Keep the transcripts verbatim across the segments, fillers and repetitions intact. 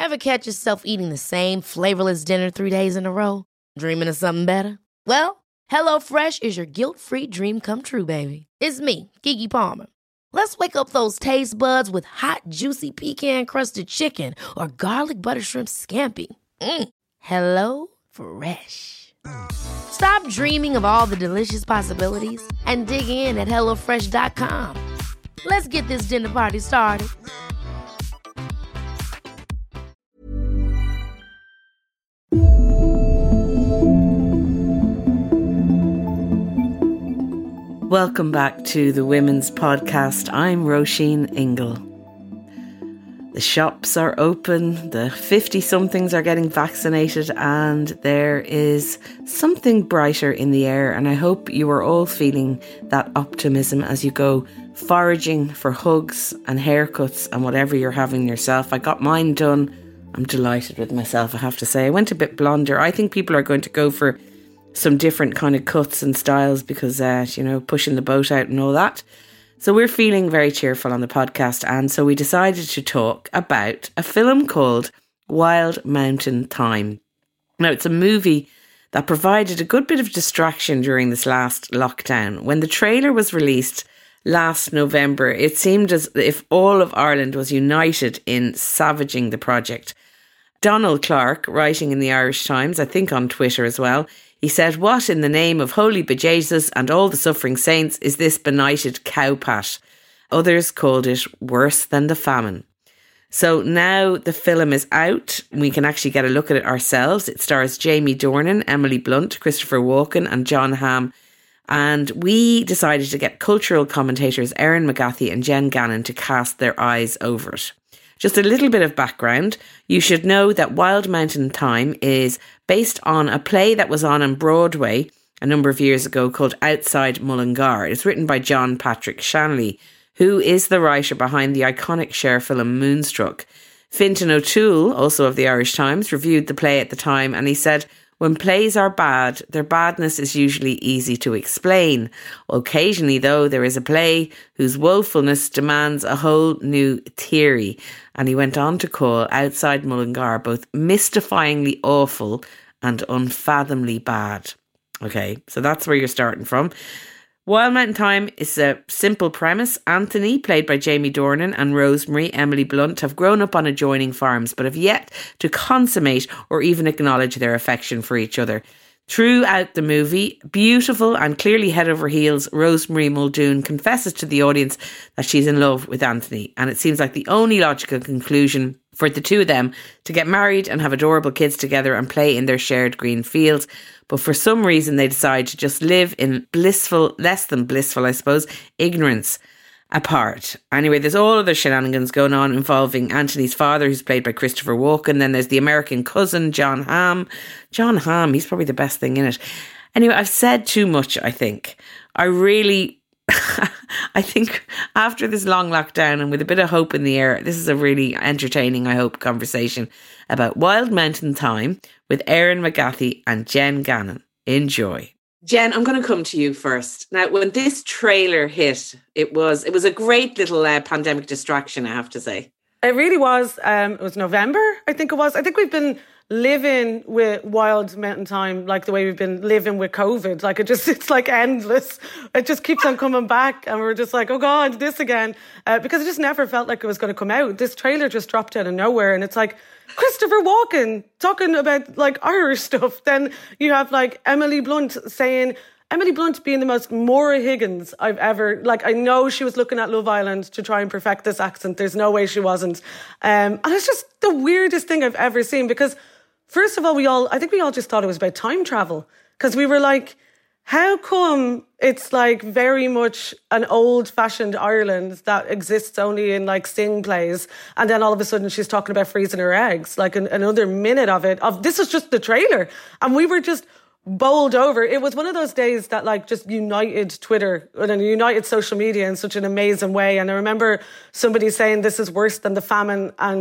Ever catch yourself eating the same flavorless dinner three days in a row? Dreaming of something better? Well, HelloFresh is your guilt-free dream come true, baby. It's me, Keke Palmer. Let's wake up those taste buds with hot, juicy pecan-crusted chicken or garlic butter shrimp scampi. Mm. Hello Fresh. Stop dreaming of all the delicious possibilities and dig in at hello fresh dot com. Let's get this dinner party started. Welcome back to the Women's Podcast. I'm Roisin Ingle. The shops are open, the fifty-somethings are getting vaccinated, and there is something brighter in the air, and I hope you are all feeling that optimism as you go foraging for hugs and haircuts and whatever you're having yourself. I got mine done. I'm delighted with myself, I have to say. I went a bit blonder. I think people are going to go for some different kind of cuts and styles because, uh, you know, pushing the boat out and all that. So we're feeling very cheerful on the podcast, and so we decided to talk about a film called Wild Mountain Thyme. Now, it's a movie that provided a good bit of distraction during this last lockdown. When the trailer was released last November, it seemed as if all of Ireland was united in savaging the project. Donald Clark, writing in the Irish Times, I think on Twitter as well, he said, "What in the name of holy bejesus and all the suffering saints is this benighted cowpat?" Others called it worse than the famine. So now the film is out. We can actually get a look at it ourselves. It stars Jamie Dornan, Emily Blunt, Christopher Walken and John Hamm. And we decided to get cultural commentators Erin McGathy and Jen Gannon to cast their eyes over it. Just a little bit of background. You should know that Wild Mountain Thyme is based on a play that was on on Broadway a number of years ago called Outside Mullingar. It's written by John Patrick Shanley, who is the writer behind the iconic Cher film Moonstruck. Fintan O'Toole, also of the Irish Times, reviewed the play at the time, and he said, "When plays are bad, their badness is usually easy to explain. Occasionally, though, there is a play whose woefulness demands a whole new theory." And he went on to call Outside Mullingar both mystifyingly awful and unfathomably bad. Okay, so that's where you're starting from. Wild Mountain Thyme is a simple premise. Anthony, played by Jamie Dornan, and Rosemary, Emily Blunt, have grown up on adjoining farms but have yet to consummate or even acknowledge their affection for each other. Throughout the movie, beautiful and clearly head over heels, Rosemary Muldoon confesses to the audience that she's in love with Anthony, and it seems like the only logical conclusion for the two of them to get married and have adorable kids together and play in their shared green fields. But for some reason, they decide to just live in blissful, less than blissful, I suppose, ignorance apart. Anyway, there's all other shenanigans going on involving Anthony's father, who's played by Christopher Walken. Then there's the American cousin, John Hamm. John Hamm, he's probably the best thing in it. Anyway, I've said too much, I think. I really... I think after this long lockdown and with a bit of hope in the air, this is a really entertaining, I hope, conversation about Wild Mountain Thyme with Erin McGathy and Jen Gannon. Enjoy. Jen, I'm going to come to you first. Now, when this trailer hit, it was it was a great little uh, pandemic distraction, I have to say. It really was. Um, it was November, I think it was. I think we've been living with Wild Mountain Thyme like the way we've been living with COVID. Like it just, it's like endless. It just keeps on coming back, and we're just like, oh God, this again. Uh, because it just never felt like it was going to come out. This trailer just dropped out of nowhere, and it's like Christopher Walken talking about like Irish stuff. Then you have like Emily Blunt saying, Emily Blunt being the most Maura Higgins I've ever, like, I know she was looking at Love Island to try and perfect this accent. There's no way she wasn't. Um, and it's just the weirdest thing I've ever seen, because first of all, we all, I think we all just thought it was about time travel, because we were like, how come it's like very much an old fashioned Ireland that exists only in like sing plays, and then all of a sudden she's talking about freezing her eggs, like an, another minute of it, of this is just the trailer. And we were just bowled over. It was one of those days that like just united Twitter and united social media in such an amazing way. And I remember somebody saying this is worse than the famine, and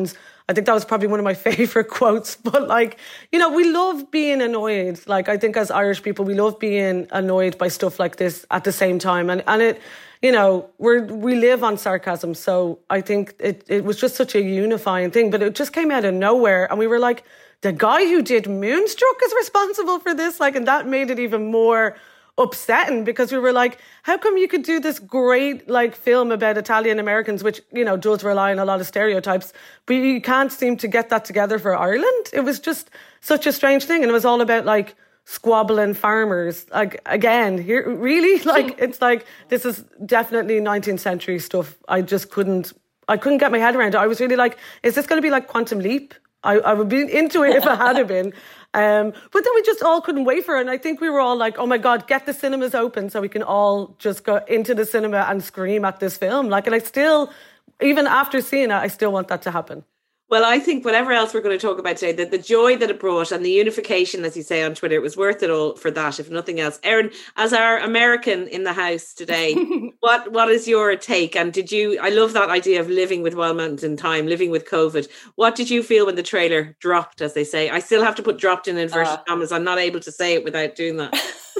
I think that was probably one of my favorite quotes. But like, you know, we love being annoyed. Like, I think as Irish people, we love being annoyed by stuff like this at the same time. And and it, you know, we're we live on sarcasm. So I think it, it was just such a unifying thing. But it just came out of nowhere. And we were like, the guy who did Moonstruck is responsible for this. Like, and that made it even more upsetting, because we were like, how come you could do this great like film about Italian Americans, which, you know, does rely on a lot of stereotypes, but you can't seem to get that together for Ireland? It was just such a strange thing. And it was all about like squabbling farmers. Like, again, here, really, like, it's like, this is definitely nineteenth century stuff. I just couldn't, I couldn't get my head around it. I was really like, is this going to be like Quantum Leap? I, I would be into it if it had been. Um, but then we just all couldn't wait for it. And I think we were all like, oh my God, get the cinemas open so we can all just go into the cinema and scream at this film. Like, and I still, even after seeing it, I still want that to happen. Well, I think whatever else we're going to talk about today, the, the joy that it brought and the unification, as you say on Twitter, it was worth it all for that, if nothing else. Erin, as our American in the house today, what what is your take? And did you, I love that idea of living with Wild Mountain Thyme, living with COVID. What did you feel when the trailer dropped, as they say? I still have to put dropped in inverted uh, commas. I'm not able to say it without doing that.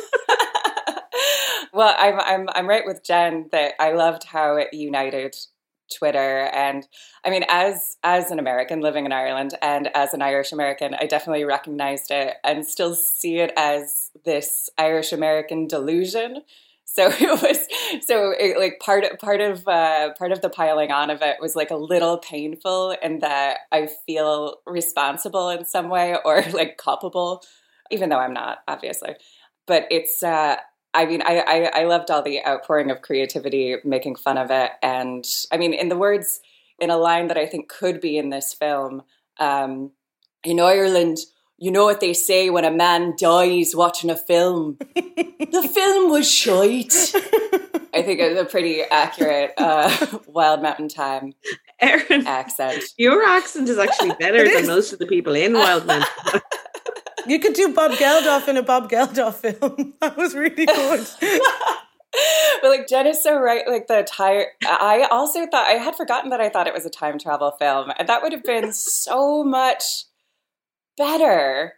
Well, I'm I'm I'm right with Jen that I loved how it united Twitter. And I mean, as as an American living in Ireland and as an Irish American, I definitely recognized it and still see it as this Irish American delusion. So it was so it, like part of part of uh, part of the piling on of it was like a little painful in that I feel responsible in some way or like culpable, even though I'm not, obviously. But it's uh, I mean, I, I, I loved all the outpouring of creativity, making fun of it. And I mean, in the words, in a line that I think could be in this film, um, in Ireland, you know what they say when a man dies watching a film? The film was shite. I think it's a pretty accurate uh, Wild Mountain Thyme Erin, accent. Your accent is actually better than most of the people in Wild Mountain. You could do Bob Geldof in a Bob Geldof film. That was really good. But like Jen is so right. Like the tire, I also thought I had forgotten that I thought it was a time travel film, and that would have been so much better.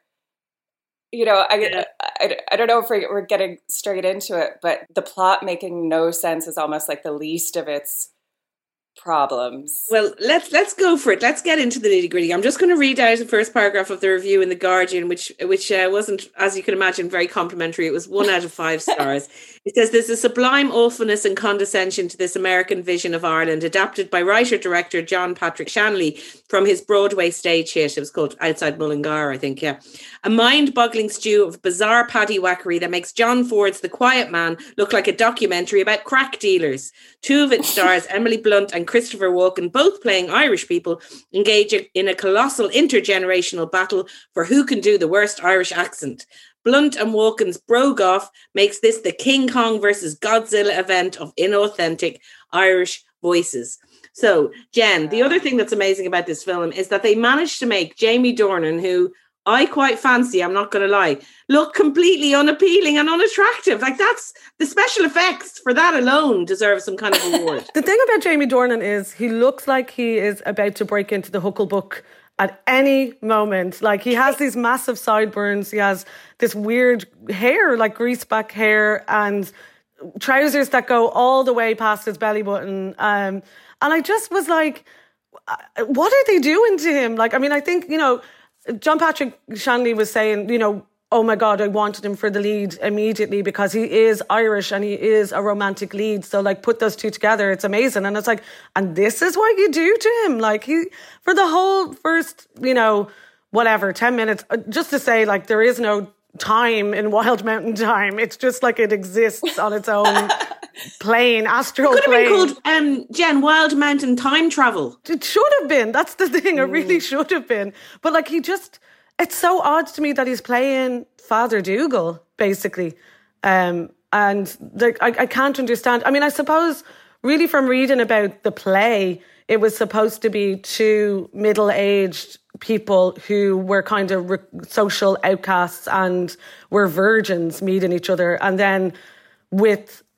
You know, I, yeah. I, I don't know if we're, we're getting straight into it, but the plot making no sense is almost like the least of its problems. Well, let's let's go for it. Let's get into the nitty gritty. I'm just going to read out the first paragraph of the review in The Guardian, which which uh, wasn't, as you can imagine, very complimentary. It was one out of five stars. It says, there's a sublime awfulness and condescension to this American vision of Ireland, adapted by writer-director John Patrick Shanley from his Broadway stage hit. It was called Outside Mullingar, I think, yeah. A mind-boggling stew of bizarre paddywhackery that makes John Ford's The Quiet Man look like a documentary about crack dealers. Two of its stars, Emily Blunt and Christopher Walken, both playing Irish people, engage in a colossal intergenerational battle for who can do the worst Irish accent. Blunt and Walken's Brogoff makes this the King Kong versus Godzilla event of inauthentic Irish voices. So, Jen, the other thing that's amazing about this film is that they managed to make Jamie Dornan, who I quite fancy, I'm not going to lie, look completely unappealing and unattractive. Like, that's the special effects for that alone deserve some kind of award. The thing about Jamie Dornan is he looks like he is about to break into the Hucklebuck at any moment. Like, he has these massive sideburns. He has this weird hair, like greaseback hair, and trousers that go all the way past his belly button. Um, and I just was like, what are they doing to him? Like, I mean, I think, you know, John Patrick Shanley was saying, you know, oh my God, I wanted him for the lead immediately because he is Irish and he is a romantic lead. So like, put those two together, it's amazing. And it's like, and this is what you do to him. Like, he, for the whole first, you know, whatever, ten minutes, just to say like, there is no time in Wild Mountain Thyme. It's just like it exists on its own plane, astral it could plane. Have been called, um, Jen, Wild Mountain Time Travel. It should have been. That's the thing. It really should have been. But like, he just, it's so odd to me that he's playing Father Dougal, basically. Um, and like, I, I can't understand. I mean, I suppose really from reading about the play, it was supposed to be two middle-aged people who were kind of re- social outcasts and were virgins meeting each other. And then with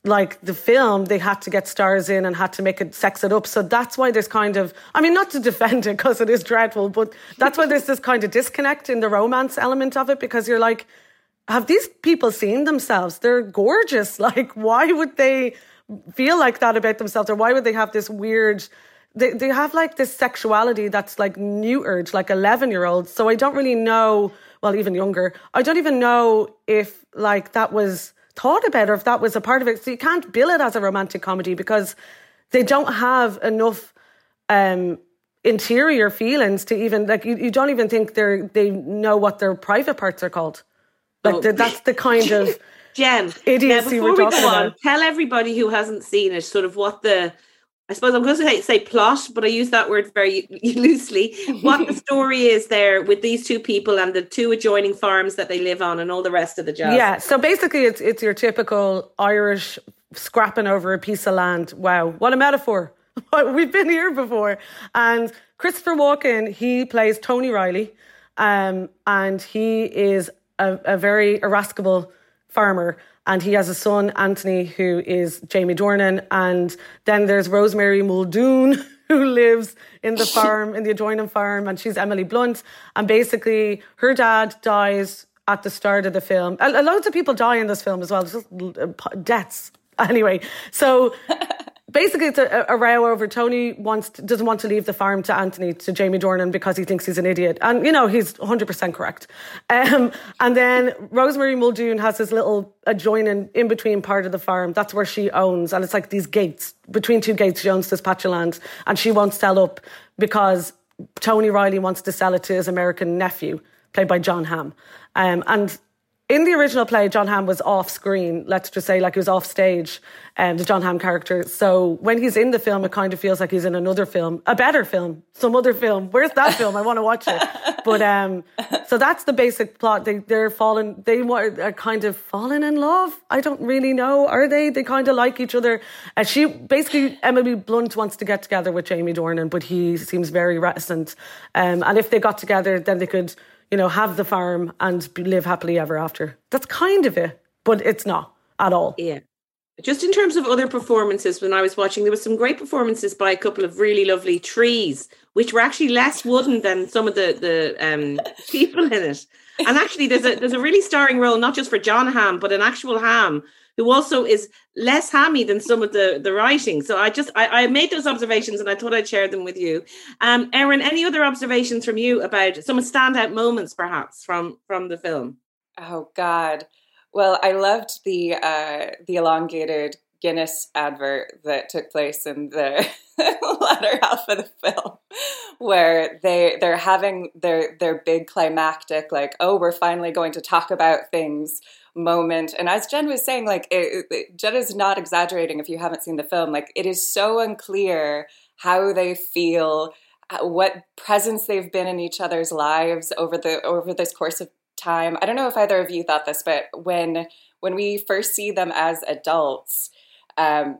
like the film, they had to get stars in and had to make it sex it up. So that's why there's kind of, I mean, not to defend it because it is dreadful, but that's why there's this kind of disconnect in the romance element of it, because you're like, have these people seen themselves? They're gorgeous. Like, why would they feel like that about themselves? Or why would they have this weird, they, they have like this sexuality that's like neutered, like eleven year olds. So I don't really know, well, even younger, I don't even know if like that was thought about or if that was a part of it. So you can't bill it as a romantic comedy because they don't have enough um, interior feelings to even, like, you, you don't even think they're they know what their private parts are called. Like, oh. the, that's the kind of Jen, idiocy now we're before we talking go on, about. Tell everybody who hasn't seen it sort of what the, I suppose I'm going to say, say plot, but I use that word very loosely, what the story is there with these two people and the two adjoining farms that they live on and all the rest of the jazz. Yeah, so basically it's it's your typical Irish scrapping over a piece of land. Wow, what a metaphor. We've been here before. And Christopher Walken, he plays Tony Riley, um, and he is a, a very irascible farmer. And he has a son, Anthony, who is Jamie Dornan. And then there's Rosemary Muldoon, who lives in the farm, in the adjoining farm, and she's Emily Blunt. And basically, her dad dies at the start of the film. A, loads of people die in this film as well. It's just deaths. Anyway, so basically it's a, a row over Tony wants to, doesn't want to leave the farm to Anthony, to Jamie Dornan, because he thinks he's an idiot. And, you know, he's one hundred percent correct. Um, and then Rosemary Muldoon has this little adjoining in-between part of the farm. That's where she owns. And it's like these gates. Between two gates, she owns this patch of land. And she won't sell up because Tony Riley wants to sell it to his American nephew, played by John Hamm. Um, and in the original play, John Hamm was off screen, let's just say, like he was off stage, um, the John Hamm character. So when he's in the film, it kind of feels like he's in another film, a better film, some other film. Where's that film? I want to watch it. But um, so that's the basic plot. They, they're falling, they are kind of falling in love. I don't really know. Are they? They kind of like each other. And she, basically, Emily Blunt wants to get together with Jamie Dornan, but he seems very reticent. Um, and if they got together, then they could, you know, have the farm and live happily ever after. That's kind of it, but it's not at all. Yeah. Just in terms of other performances, when I was watching, there was some great performances by a couple of really lovely trees, which were actually less wooden than some of the, the um, people in it. And actually, there's a there's a really starring role, not just for John Hamm, but an actual Hamm, who also is less hammy than some of the, the writing. So I just, I, I made those observations and I thought I'd share them with you. Um, Erin, any other observations from you about some standout moments, perhaps, from, from the film? Oh, God. Well, I loved the uh, the elongated Guinness advert that took place in the latter half of the film, where they they're having their their big climactic, like, oh, we're finally going to talk about things moment. And as Jen was saying, like, it, it, Jen is not exaggerating if you haven't seen the film. Like, it is so unclear how they feel, what presence they've been in each other's lives over the over this course of time. I don't know if either of you thought this, but when when we first see them as adults, um,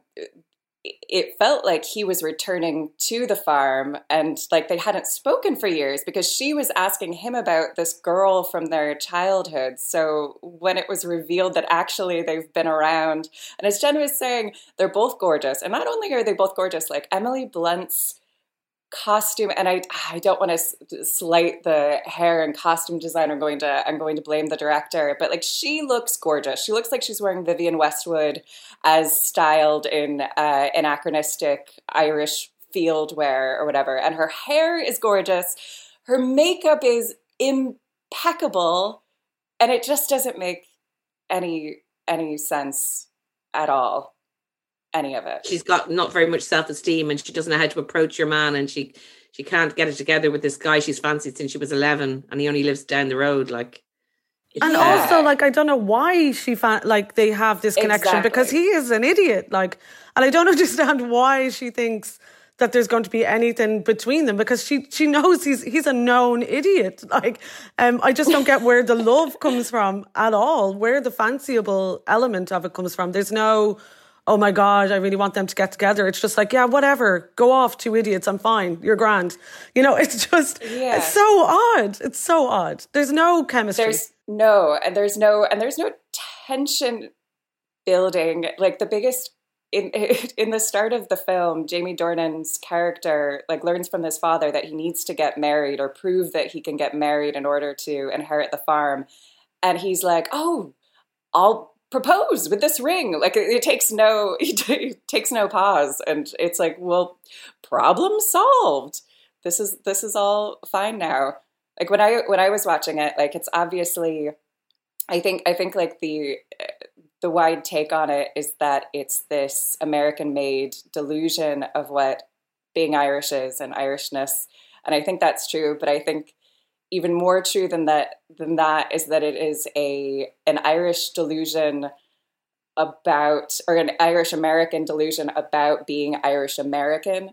it felt like he was returning to the farm and like they hadn't spoken for years because she was asking him about this girl from their childhood. So when it was revealed that actually they've been around, and as Jen was saying, they're both gorgeous. And not only are they both gorgeous, like Emily Blunt's costume, and I I don't want to slight the hair and costume designer. I'm going to I'm going to blame the director, but like she looks gorgeous. She looks like she's wearing Vivienne Westwood as styled in uh, anachronistic Irish field wear or whatever. And her hair is gorgeous. Her makeup is impeccable, and it just doesn't make any any sense at all. Any of it. She's got not very much self-esteem and she doesn't know how to approach your man, and she she can't get it together with this guy she's fancied since she was eleven and he only lives down the road. Like, and yeah. also, like, I don't know why she fa- like they have this connection exactly. because he is an idiot. Like, and I don't understand why she thinks that there's going to be anything between them, because she she knows he's he's a known idiot. Like, um, I just don't get where the love comes from at all, where the fanciable element of it comes from. There's no, oh my God, I really want them to get together. It's just like, yeah, whatever. Go off, two idiots. I'm fine. You're grand. You know, it's just, yeah. it's so odd. It's so odd. There's no chemistry. There's no, and there's no, and there's no tension building, like the biggest, in in the start of the film, Jamie Dornan's character like learns from his father that he needs to get married or prove that he can get married in order to inherit the farm. And he's like, oh, I'll propose with this ring. Like it, it takes no, it takes no pause. And it's like, well, problem solved. This is, this is all fine now. Like when I, when I was watching it, like it's obviously, I think, I think like the, the wide take on it is that it's this American-made delusion of what being Irish is and Irishness. And I think that's true. But I think even more true than that than that is that it is a an Irish delusion about, or an Irish-American delusion about being Irish-American,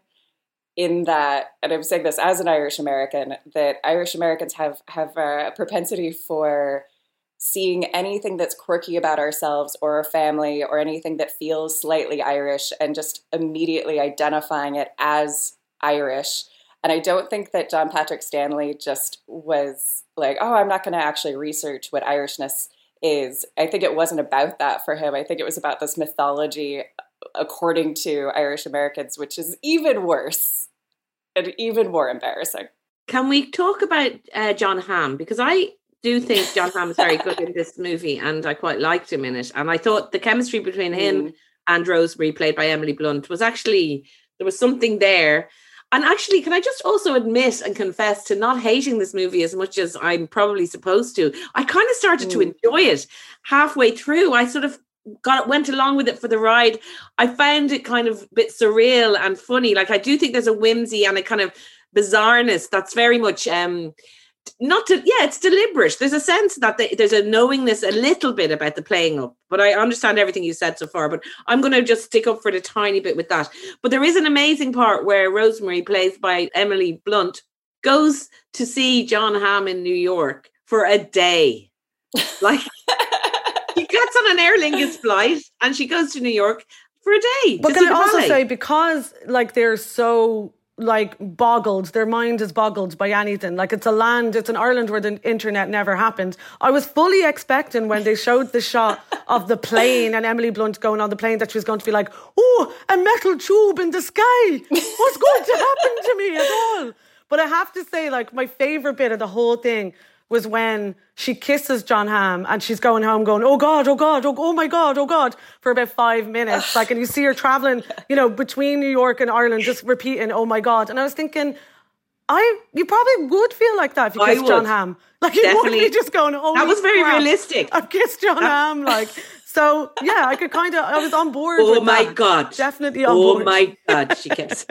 in that, and I'm saying this as an Irish-American, that Irish-Americans have, have a propensity for seeing anything that's quirky about ourselves or our family or anything that feels slightly Irish and just immediately identifying it as Irish. And I don't think that John Patrick Stanley just was like, oh, I'm not going to actually research what Irishness is. I think it wasn't about that for him. I think it was about this mythology according to Irish Americans, which is even worse and even more embarrassing. Can we talk about uh, John Hamm? Because I do think John Hamm is very good in this movie and I quite liked him in it. And I thought the chemistry between him mm. and Rosemary, played by Emily Blunt, was actually, there was something there. And actually, can I just also admit and confess to not hating this movie as much as I'm probably supposed to? I kind of started mm. to enjoy it halfway through. I sort of got went along with it for the ride. I found it kind of a bit surreal and funny. Like I do think there's a whimsy and a kind of bizarreness that's very much um not to yeah it's deliberate. There's a sense that they, there's a knowingness a little bit about the playing up, but I understand everything you said so far, but I'm going to just stick up for the tiny bit with that. But there is an amazing part where Rosemary, played by Emily Blunt, goes to see John Hamm in New York for a day. Like she gets on an Aer Lingus flight and she goes to New York for a day. But can I also ballet. say, because like they're so like boggled, their mind is boggled by anything. Like it's a land, it's an Ireland where the internet never happened. I was fully expecting when they showed the shot of the plane and Emily Blunt going on the plane that she was going to be like, oh, a metal tube in the sky. What's going to happen to me at all? But I have to say, like, my favourite bit of the whole thing was when she kisses John Hamm and she's going home going, oh God, oh God, oh, oh my God, oh God, for about five minutes. Like, and you see her travelling, you know, between New York and Ireland, just repeating, oh my God. And I was thinking, I, you probably would feel like that if you kissed John Hamm. Like, you wouldn't be just going, oh, that was very crap, realistic. I've kissed John Hamm, like. So, yeah, I could kind of, I was on board oh with my that. God. Definitely on oh board. Oh my God, she kept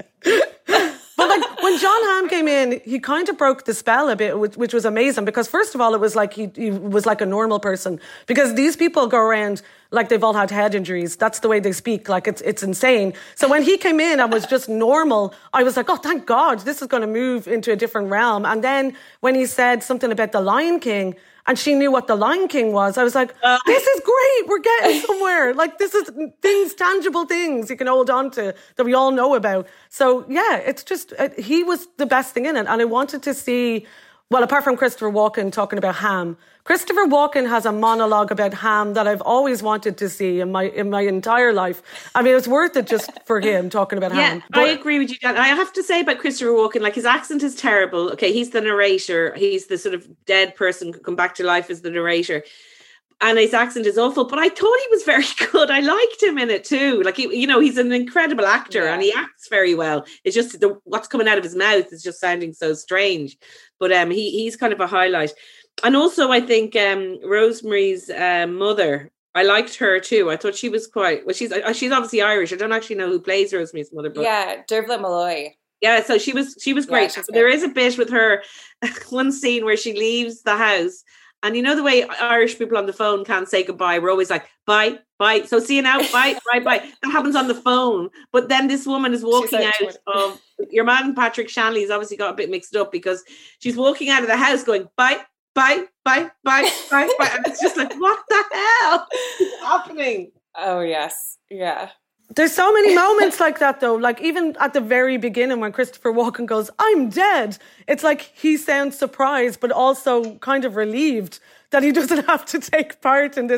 But like when John Hamm came in, he kind of broke the spell a bit, which, which was amazing, because first of all, it was like he, he was like a normal person, because these people go around like they've all had head injuries. That's the way they speak. Like it's it's insane. So when he came in and was just normal, I was like, oh, thank God, this is going to move into a different realm. And then when he said something about the Lion King, and she knew what the Lion King was, I was like, uh, this is great. We're getting somewhere. Like, this is things, tangible things you can hold on to that we all know about. So, yeah, it's just, uh, he was the best thing in it. And I wanted to see, well, apart from Christopher Walken talking about Ham, Christopher Walken has a monologue about Ham that I've always wanted to see in my in my entire life. I mean, it's worth it just for him talking about yeah, Ham. But I agree with you, Dan. I have to say about Christopher Walken, like his accent is terrible. Okay, he's the narrator. He's the sort of dead person who come back to life as the narrator. And his accent is awful, but I thought he was very good. I liked him in it too. Like, he, you know, he's an incredible actor yeah. and he acts very well. It's just the, what's coming out of his mouth is just sounding so strange. But um, he he's kind of a highlight. And also, I think um, Rosemary's uh, mother, I liked her too. I thought she was quite, well, she's she's obviously Irish. I don't actually know who plays Rosemary's mother. But yeah, Dervla Malloy. Yeah, so she was she was great. Yeah, there is a bit with her, one scene where she leaves the house. And you know the way Irish people on the phone can't say goodbye? We're always like, bye, bye. So see you now, bye, bye, bye. That happens on the phone. But then this woman is walking out twenty of, your man Patrick Shanley's obviously got a bit mixed up because she's walking out of the house going, bye, bye, bye, bye, bye, bye. And it's just like, what the hell is happening? Oh, yes. Yeah. There's so many moments like that, though. Like, even at the very beginning when Christopher Walken goes, I'm dead. It's like he sounds surprised, but also kind of relieved that he doesn't have to take part in this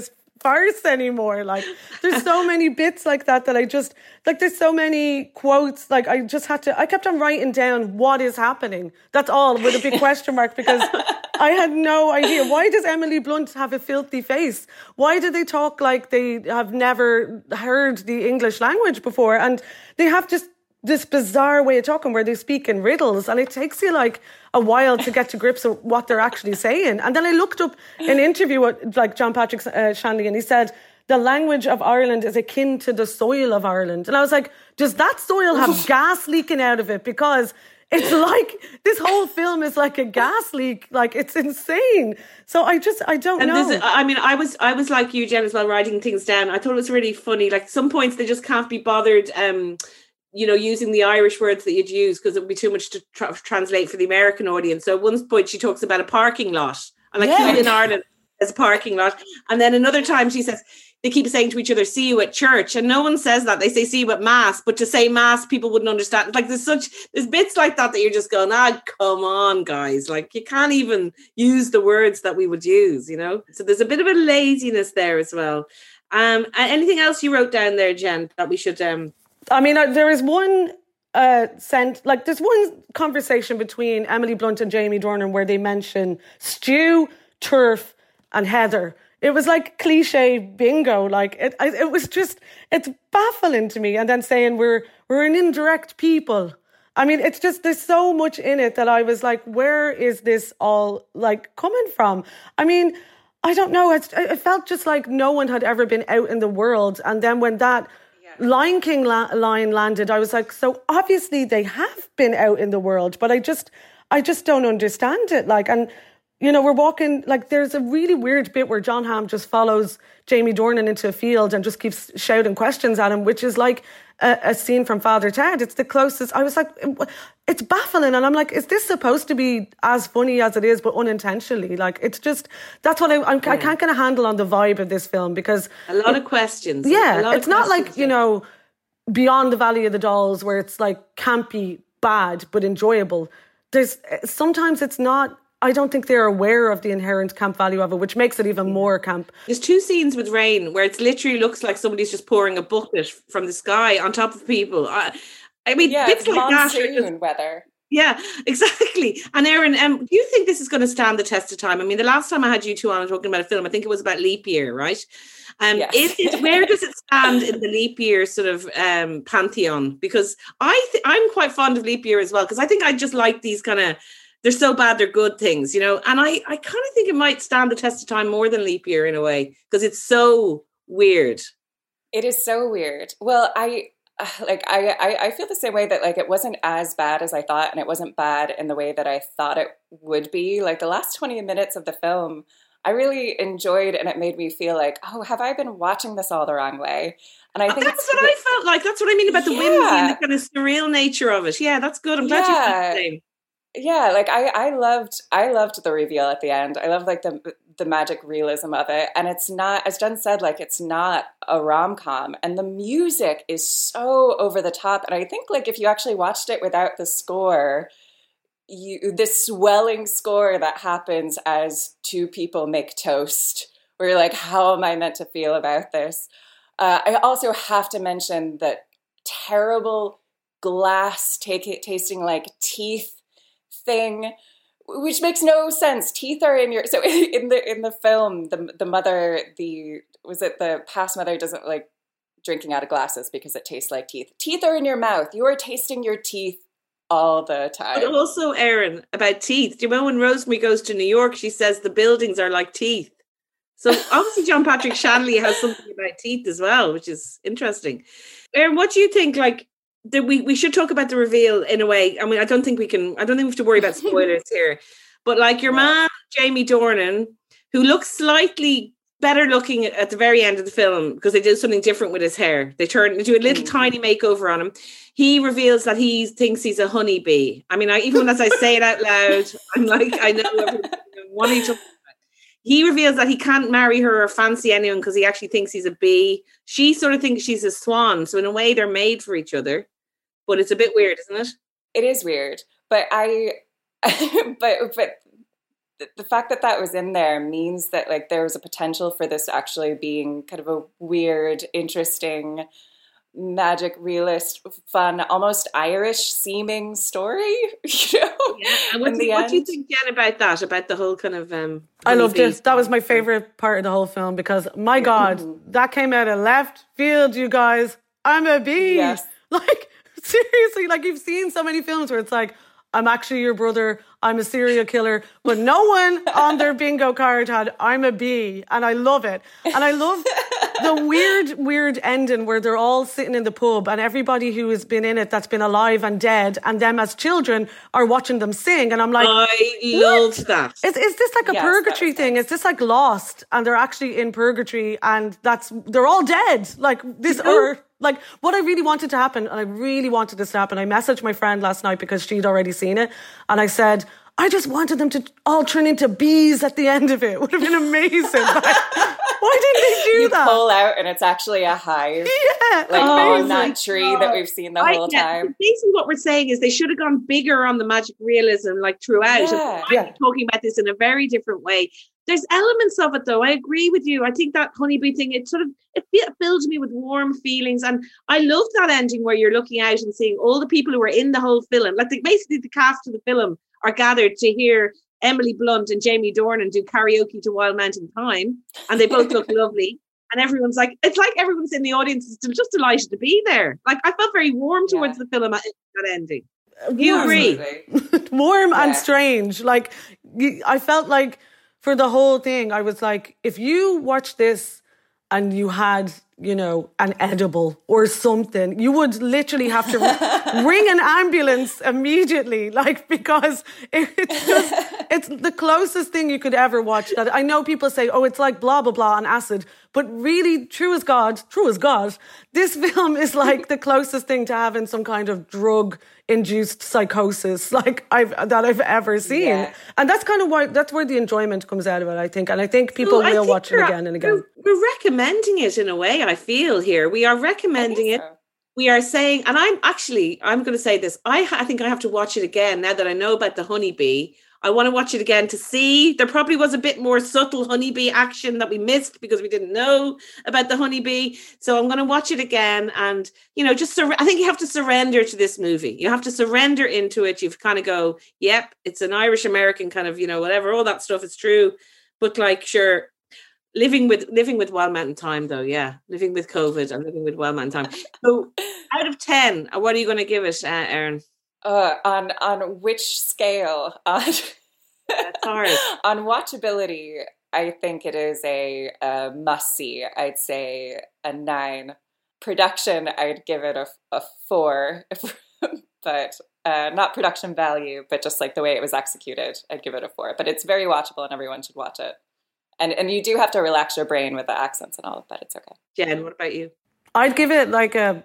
parse anymore. Like, there's so many bits like that that I just, like, there's so many quotes. Like, I just had to, I kept on writing down what is happening. That's all, with a big question mark, because I had no idea. Why does Emily Blunt have a filthy face? Why do they talk like they have never heard the English language before? And they have just this bizarre way of talking where they speak in riddles, and it takes you like a while to get to grips with what they're actually saying. And then I looked up an interview with like John Patrick uh, Shanley, and he said the language of Ireland is akin to the soil of Ireland. And I was like, does that soil have gas leaking out of it? Because it's like, this whole film is like a gas leak. Like, it's insane. So I just, I don't and know. This, I mean, I was I was like you, Jen, as well, writing things down. I thought it was really funny. Like, some points they just can't be bothered, um, you know, using the Irish words that you'd use because it would be too much to tra- translate for the American audience. So at one point she talks about a parking lot. And like, Yeah. who in Ireland has a parking lot? And then another time she says, they keep saying to each other, see you at church. And no one says that. They say, see you at mass. But to say mass, people wouldn't understand. Like, there's such, there's bits like that that you're just going, ah, come on, guys. Like, you can't even use the words that we would use, you know? So there's a bit of a laziness there as well. Um, and anything else you wrote down there, Jen, that we should... Um... I mean, uh, there is one uh, sent, like, there's one conversation between Emily Blunt and Jamie Dornan where they mention stew, turf, and heather. It was like cliche bingo. Like, it, it was just, it's baffling to me. And then saying we're we're an indirect people. I mean, it's just, there's so much in it that I was like, where is this all like coming from? I mean, I don't know. It's, it felt just like no one had ever been out in the world. And then when that Lion King la- line landed, I was like, so obviously they have been out in the world, but I just, I just don't understand it. Like, and you know, we're walking, like, there's a really weird bit where John Hamm just follows Jamie Dornan into a field and just keeps shouting questions at him, which is like a, a scene from Father Ted. It's the closest. I was like, it's baffling. And I'm like, is this supposed to be as funny as it is, but unintentionally? Like, it's just, that's what I, I'm, yeah. I can't get a handle on the vibe of this film because... A lot it, of questions. Yeah, it's not like, you know, Beyond the Valley of the Dolls where it's like campy, bad, but enjoyable. There's, sometimes it's not... I don't think they're aware of the inherent camp value of it, which makes it even more camp. There's two scenes with rain where it literally looks like somebody's just pouring a bucket from the sky on top of people. I, I mean, yeah, bits it's like monsoon that. Just, weather. Yeah, exactly. And Erin, um, do you think this is going to stand the test of time? I mean, the last time I had you two on talking about a film, I think it was about leap year, right? Um, yes. is it, where does it stand in the leap year sort of um, pantheon? Because I th- I'm quite fond of leap year as well, because I think I just like these kind of, they're so bad, they're good things, you know? And I, I kind of think it might stand the test of time more than leap year in a way, because it's so weird. It is so weird. Well, I like I, I I feel the same way, that like it wasn't as bad as I thought, and it wasn't bad in the way that I thought it would be. Like the last twenty minutes of the film, I really enjoyed, and it made me feel like, oh, have I been watching this all the wrong way? And I think that's it's, what I felt like. That's what I mean about the yeah. whimsy and the kind of surreal nature of it. Yeah, that's good. I'm glad yeah. you felt the same. Yeah, like I, I loved I loved the reveal at the end. I love like the the magic realism of it. And it's not, as Jen said, like it's not a rom-com. And the music is so over the top. And I think like if you actually watched it without the score, you this swelling score that happens as two people make toast, where you're like, how am I meant to feel about this? Uh, I also have to mention that terrible glass take, tasting like teeth thing, which makes no sense. Teeth are in your, so in the in the film, the the mother, the was it the past mother doesn't like drinking out of glasses because it tastes like teeth. Teeth are in your mouth. You are tasting your teeth all the time. But also, Erin, about teeth. Do you know when Rosemary goes to New York, she says the buildings are like teeth. So obviously John Patrick Shanley has something about teeth as well, which is interesting. Erin, what do you think, like, that we, we should talk about the reveal in a way. I mean, I don't think we can, I don't think we have to worry about spoilers here. But like your man, Jamie Dornan, who looks slightly better looking at the very end of the film because they do something different with his hair. They turn, they do a little mm-hmm. tiny makeover on him. He reveals that he thinks he's a honeybee. I mean, I, even as I say it out loud, I'm like, I know what are you talking about? He reveals that he can't marry her or fancy anyone because he actually thinks he's a bee. She sort of thinks she's a swan. So in a way, they're made for each other. But it's a bit weird, isn't it? It is weird. But I, but, but the fact that that was in there means that like there was a potential for this actually being kind of a weird, interesting, magic, realist, fun, almost Irish-seeming story. You know, yeah. And what, do, what do you think, Jen, about that? About the whole kind of um, I loved it. That was my favorite part of the whole film because my God, mm-hmm. that came out of left field. You guys, I'm a bee. Yes. Like seriously, like you've seen so many films where it's like, I'm actually your brother, I'm a serial killer, but no one on their bingo card had, I'm a bee, and I love it. And I love the weird, weird ending where they're all sitting in the pub and everybody who has been in it that's been alive and dead and them as children are watching them sing. And I'm like, I loved that. Is, is this like a yes, purgatory thing? Is this like Lost and they're actually in purgatory and that's, they're all dead? Like this, or... Like, what I really wanted to happen, and I really wanted this to happen, I messaged my friend last night because she'd already seen it, and I said, I just wanted them to all turn into bees at the end of it. It would have been amazing. Like, why didn't they do you that? You pull out and it's actually a hive. Yeah. Like amazing. on that tree that we've seen the I, whole yeah, time. Basically what we're saying is they should have gone bigger on the magic realism, like throughout. Yeah. I'm yeah. talking about this in a very different way. There's elements of it, though. I agree with you. I think that honeybee thing, it sort of, it filled me with warm feelings. And I love that ending where you're looking out and seeing all the people who were in the whole film. Like the, basically the cast of the film are gathered to hear Emily Blunt and Jamie Dornan do karaoke to Wild Mountain Thyme. And they both look lovely. And everyone's like, it's like everyone's in the audience is just delighted to be there. Like I felt very warm towards yeah. the film at that ending. Do you agree? Warm yeah. and strange. Like I felt like, for the whole thing, I was like, if you watch this and you had, you know, an edible or something, you would literally have to ring an ambulance immediately, like, because it's just, it's the closest thing you could ever watch. That I know people say, oh, it's like blah, blah, blah on acid, but really, true as God, true as God, this film is like the closest thing to having some kind of drug-induced psychosis, like I've that I've ever seen. Yeah. And that's kind of why, that's where the enjoyment comes out of it, I think. And I think people so will watch it again and again. We're, we're recommending it in a way, I feel, here. We are recommending it. So. We are saying, and I'm actually, I'm going to say this, I, I think I have to watch it again now that I know about the honeybee. I want to watch it again to see. There probably was a bit more subtle honeybee action that we missed because we didn't know about the honeybee. So I'm going to watch it again and, you know, just, sur- I think you have to surrender to this movie. You have to surrender into it. You've kind of go, yep, it's an Irish-American kind of, you know, whatever, all that stuff is true. But like, sure, living with, living with Wild Mountain Thyme though. Yeah. Living with COVID and living with Wild Mountain Thyme. So out of ten, what are you going to give it, uh, Erin? Uh, on on which scale? On, That's hard. On watchability, I think it is a, a must-see. I'd say a nine. Production, I'd give it a, a four. But uh, not production value, but just like the way it was executed, I'd give it a four. But it's very watchable and everyone should watch it. And and you do have to relax your brain with the accents and all, but it's okay. Jen, what about you? I'd give it like a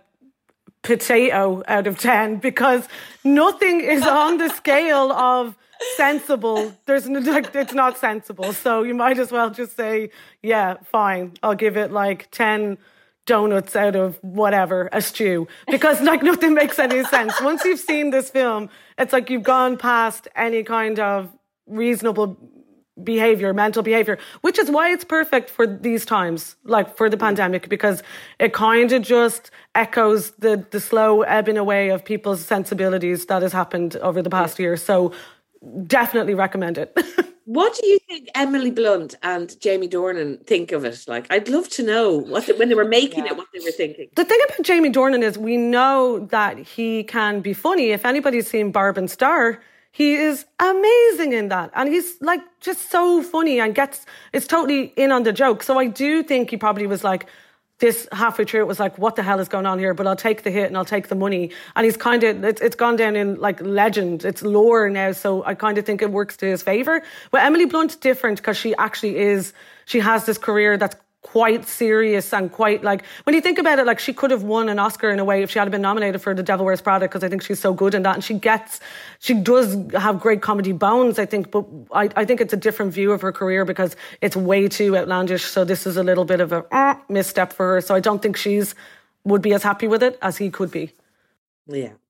potato out of ten because nothing is on the scale of sensible. There's no, like, it's not sensible. So you might as well just say, yeah, fine. I'll give it like ten donuts out of whatever, a stew, because like nothing makes any sense. Once you've seen this film, it's like you've gone past any kind of reasonable behavior, mental behavior, which is why it's perfect for these times, like for the pandemic, because it kind of just echoes the the slow ebbing away of people's sensibilities that has happened over the past yeah. year. So definitely recommend it. What do you think Emily Blunt and Jamie Dornan think of it? Like, I'd love to know what the, when they were making yeah. it, what they were thinking. The thing about Jamie Dornan is we know that he can be funny. If anybody's seen Barb and Star, he is amazing in that. And he's like just so funny and gets, it's totally in on the joke. So I do think he probably was like, this halfway through, it was like, what the hell is going on here? But I'll take the hit and I'll take the money. And he's kind of, it's, it's gone down in like legend. It's lore now. So I kind of think it works to his favor. But Emily Blunt's different because she actually is, she has this career that's quite serious and quite like, when you think about it, like she could have won an Oscar in a way if she had been nominated for The Devil Wears Prada, because I think she's so good in that. And she gets, she does have great comedy bones, I think, but I, I think it's a different view of her career because it's way too outlandish. So this is a little bit of a uh, misstep for her. So I don't think she's would be as happy with it as he could be. Yeah.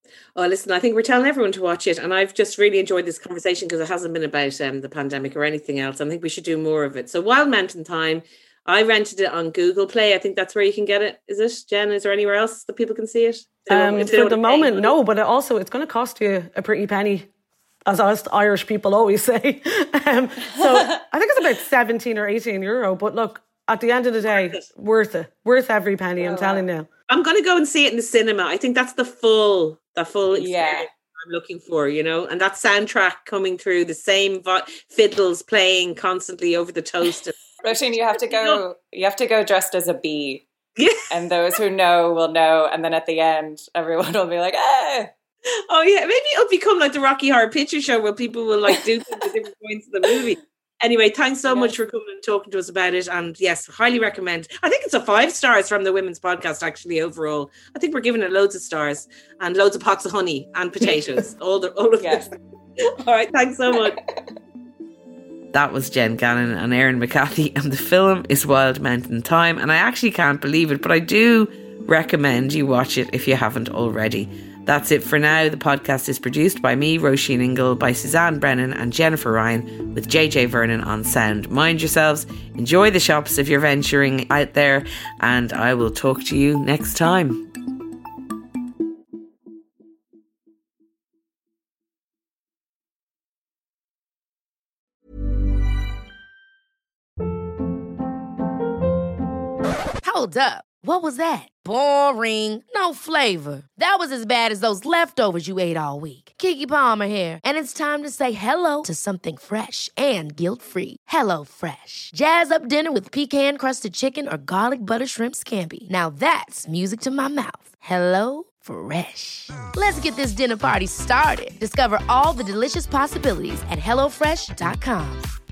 Oh, listen, I think we're telling everyone to watch it. And I've just really enjoyed this conversation because it hasn't been about um, the pandemic or anything else. I think we should do more of it. So Wild Mountain Thyme, I rented it on Google Play. I think that's where you can get it. Is it, Jen? Is there anywhere else that people can see it? Um, for the moment, no, but it also, it's going to cost you a pretty penny, as us Irish people always say. um, so I think it's about seventeen or eighteen euro. But look, at the end of the day, worth it. Worth every penny, I'm oh, telling you. I'm going to go and see it in the cinema. I think that's the full, the full experience yeah. I'm looking for, you know, and that soundtrack coming through, the same vo- fiddles playing constantly over the toast. Roisin, you have to go, you have to go dressed as a bee. Yeah. And those who know will know. And then at the end, everyone will be like, ah. Oh yeah, maybe it'll become like the Rocky Horror Picture Show where people will like do things at different points of the movie. Anyway, thanks so yes. much for coming and talking to us about it. And yes, highly recommend. I think it's a five stars from the Women's Podcast, actually, overall. I think we're giving it loads of stars and loads of pots of honey and potatoes. all the all of yes. this. All right, thanks so much. That was Jen Gannon and Erin McCarthy, and the film is Wild Mountain Thyme. And I actually can't believe it, but I do recommend you watch it if you haven't already. That's it for now. The podcast is produced by me, Roisin Ingle, by Suzanne Brennan and Jennifer Ryan, with J J Vernon on sound. Mind yourselves, enjoy the shops if you're venturing out there, and I will talk to you next time. Hold up. What was that? Boring. No flavor. That was as bad as those leftovers you ate all week. Keke Palmer here. And it's time to say hello to something fresh and guilt-free. Hello Fresh. Jazz up dinner with pecan-crusted chicken or garlic butter shrimp scampi. Now that's music to my mouth. Hello Fresh. Let's get this dinner party started. Discover all the delicious possibilities at hello fresh dot com.